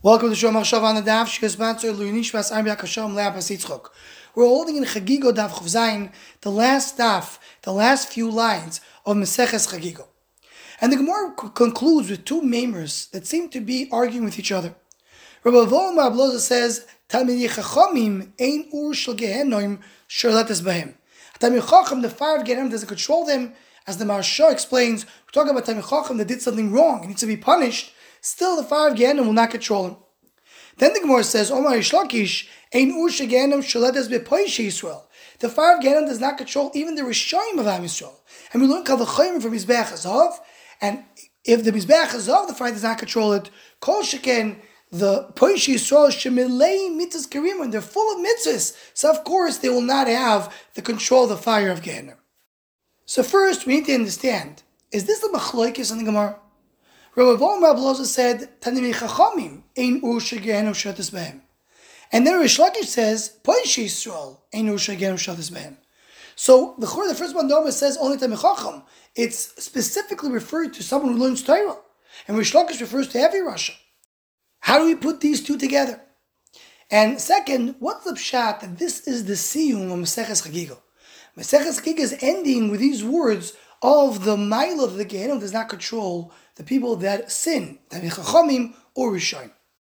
Welcome to Shom HaShav on the Daf. She is sponsored L'Yunishvas Arbiak Hashem Le'apas Yitzchok. We're holding in Chagigo Daf Chav Zayin, the last daf, the last few lines of Maseches Chagigo. And the Gemara concludes with two mamers that seem to be arguing with each other. Rabbi Volmar Abloza says, Talmidei Chachamim ein ur shel Gehenom shorletes bahem. Talmidei Chacham, the fire of Gehenom doesn't control them. As the Maharsha explains, we're talking about Talmidei Chacham that did something wrong and needs to be punished. Still, the fire of Gehenom will not control him. Then the Gemara says, Omar Rish Lakish, ein ur shel Gehenom shorletes bepoishe Yisrael. The fire of Gehenom does not control even the Rishoyim of Am Yisrael. And we learn Kavachayim from Mizbeach Hazav. And if the Mizbeach Hazav, the fire does not control it, Kol Sheken, the Poish Yisrael Shemilei mitzvahs karim, and they're full of mitzvahs. So of course they will not have the control of the fire of Gehenom. So first we need to understand, is this the Machloikis in the Gemara? Rabbi Volmar Abloza said, Talmidei Chachamim ein ur shel Gehenom shorletes bahem. And then Rish Lakish says, Poish Yisrael ein ur shel Gehenom shorletes bahem. So the first one Doma says only Talmidei Chacham. It's specifically referred to someone who learns Torah. And Rish Lakish refers to every Rasha. How do we put these two together? And second, what's the pshat that this is the siyum of Maseches Chagigo? Maseches Chagigo is ending with these words of the mile of the Gehenom does not control the people that sin, Talmidei Chachamim or Rishoyim.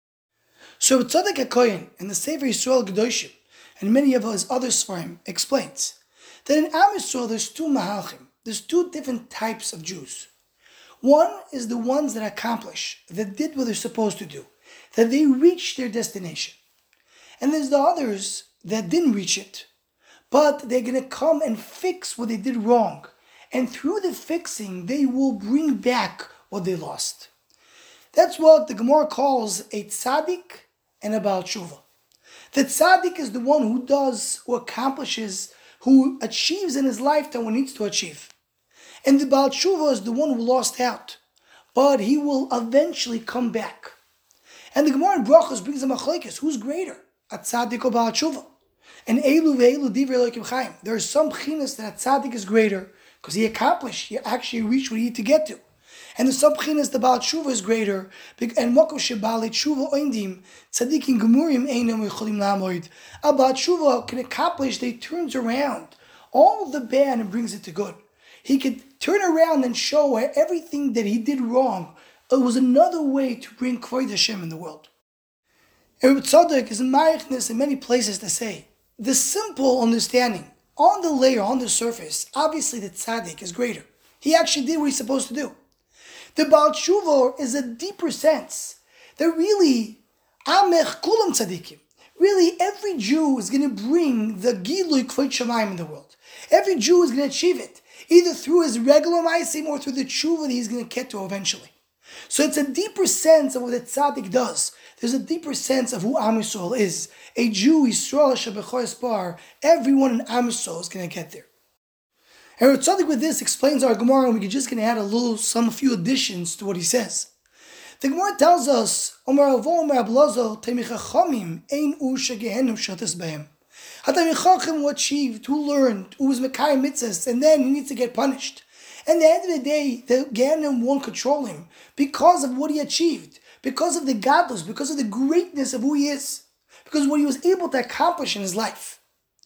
So Tzadok HaKohen in the Sefer Yisrael Gedoshim and many of his other Sfarim explains that in Am Yisrael there's two mahalchim, there's two different types of Jews. One is the ones that accomplish, that did what they're supposed to do, that they reached their destination. And there's the others that didn't reach it, but they're going to come and fix what they did wrong. And through the fixing, they will bring back what they lost. That's what the Gemara calls a tzaddik and a Baal Tshuva. The tzaddik is the one who does, who accomplishes, who achieves in his lifetime what he needs to achieve. And the Baal Tshuva is the one who lost out, but he will eventually come back. And the Gemara in Brachos brings a machlekes. Who's greater, a tzaddik or Baal Tshuva? And Eilu ve'Eilu divrei Elokim Chaim. There are some chinas that a tzaddik is greater because he accomplished, he actually reached what he needed to get to. And the some chinas the Baal Tshuva is greater. And Mokom shebalei Tshuva oindim tzaddikim gemurim einam yicholim lamoid. A Baal Tshuva can accomplish that he turns around all the bad and brings it to good. He could turn around and show where everything that he did wrong, it was another way to bring Kvod Hashem in the world. And Tzadok is in Marichnis in many places to say, the simple understanding, on the layer, on the surface, obviously the Tzaddik is greater. He actually did what he's supposed to do. The Baal Tshuva is a deeper sense. That really, Amech Kulam Tzaddikim. Really, every Jew is going to bring the Gilui Kvod Shamayim in the world. Every Jew is going to achieve it, either through his regular ma'asim or through the tshuva that he's going to get to eventually. So it's a deeper sense of what the tzaddik does. There's a deeper sense of who Am Yisrael is. A Jew, Yisrael Shebechoy Espar, everyone in Am Yisrael is going to get there. And tzaddik with this explains our Gemara, and we're just going to add a few additions to what he says. The Gemara tells us, Omar Avo Omar Ablozo Talmidei Chachamim ein ur shel Gehenom shorletes bahem. Talmidei Chacham who achieved, who learned, who was Mekayim mitzvahs, and then he needs to get punished. And at the end of the day, the Gehenom won't control him because of what he achieved, because of the gadlus, because of the greatness of who he is, because of what he was able to accomplish in his life.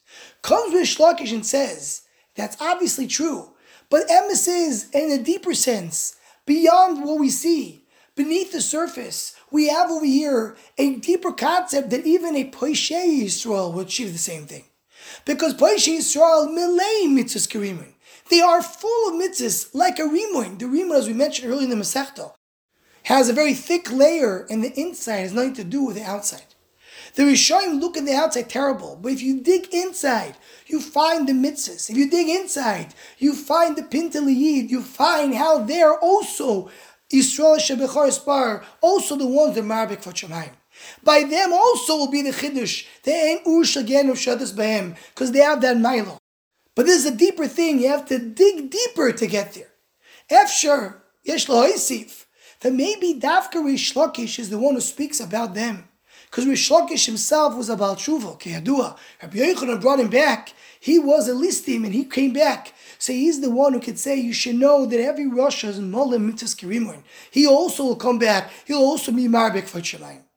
Comes Rish Lakish and says, that's obviously true, but emes is, in a deeper sense, beyond what we see, beneath the surface, we have over here a deeper concept that even a Poish Yisrael will achieve the same thing. Because Poish Yisrael milei mitzvahs karimun. They are full of mitzvahs like a rimoin. The rimoin, as we mentioned earlier in the Masechta, has a very thick layer and the inside has nothing to do with the outside. The Rishonim look at the outside terrible, but if you dig inside, you find the mitzvahs. If you dig inside, you find the pinteliyid. You find how they're also Yisrael Shebechoy Espar, also the ones that Marbek for Shamayim. By them also will be the Chiddush, the Ein Ur Shel Gehenom shorletes bahem, because they have that Milo. But this is a deeper thing, you have to dig deeper to get there. Efshar, Yesh Lo Hoisif, that maybe Dafka Rish Lakish is the one who speaks about them. Because Rish Lakish himself was a Baal Tshuva, Keyadua. Rabbi Yochanan brought him back. He was a listim and he came back. So he's the one who could say, you should know that every Rosh is Molim Mitzvahs Kirimun. He also will come back. He'll also be Marbek for Shamayim.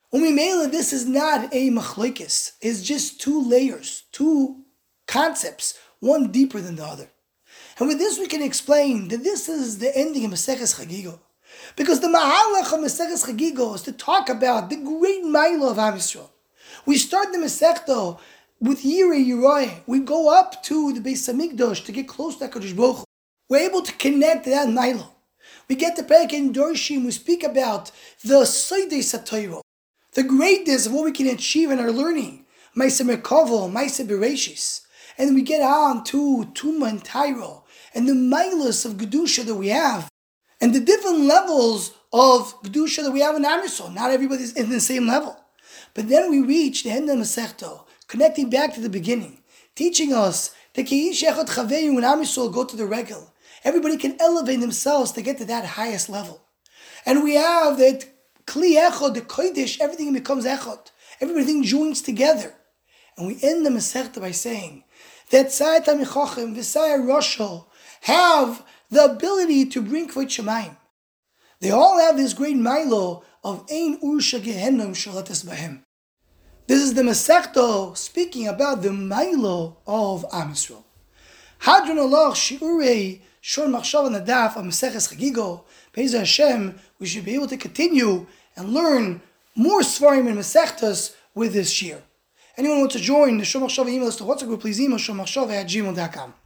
Umimela, this is not a machlokes. It's just two layers, two concepts, one deeper than the other. And with this we can explain that this is the ending of Maseches Chagigo. Because the Mahalach of Maseches Chagigo is to talk about the great Mailo of Am Yisrael. We start the Masechta with Yirei Yeroi. We go up to the Beis Hamikdash to get close to HaKadosh Baruch Hu. We're able to connect to that Mailo. We get the Perek in Dorshim, we speak about the Seidei Satoiro, the greatness of what we can achieve in our learning. Maaseh Merkavo, Maaseh Bereshis. And then we get on to Tuma and Tyro, and the milas of Gedusha that we have, and the different levels of Gedusha that we have in Am Yisrael. Not everybody's in the same level. But then we reach the end of Masechta, connecting back to the beginning, teaching us that Keish Echad Chaveyu and Am Yisrael go to the regel. Everybody can elevate themselves to get to that highest level. And we have that Kli Echad, the Kodesh, everything becomes Echad. Everything joins together. And we end the Masechta by saying that Tzai Tamichachim, V'Sai Roshel have the ability to bring Kvod Shemayim. They all have this great Milo of Ein Ursha Gehenom Shalatis Bahem. This is the Masechta speaking about the Milo of Am Yisrael. Hadron Allah Shiurei Shor Machshav Nadaf of Maseches Chagigo. Be'ez Hashem, we should be able to continue and learn more Svarim and Masechtas with this year. Anyone who wants to join the Shor Machshav email list to WhatsApp group, please email shormachshav@gmail.com.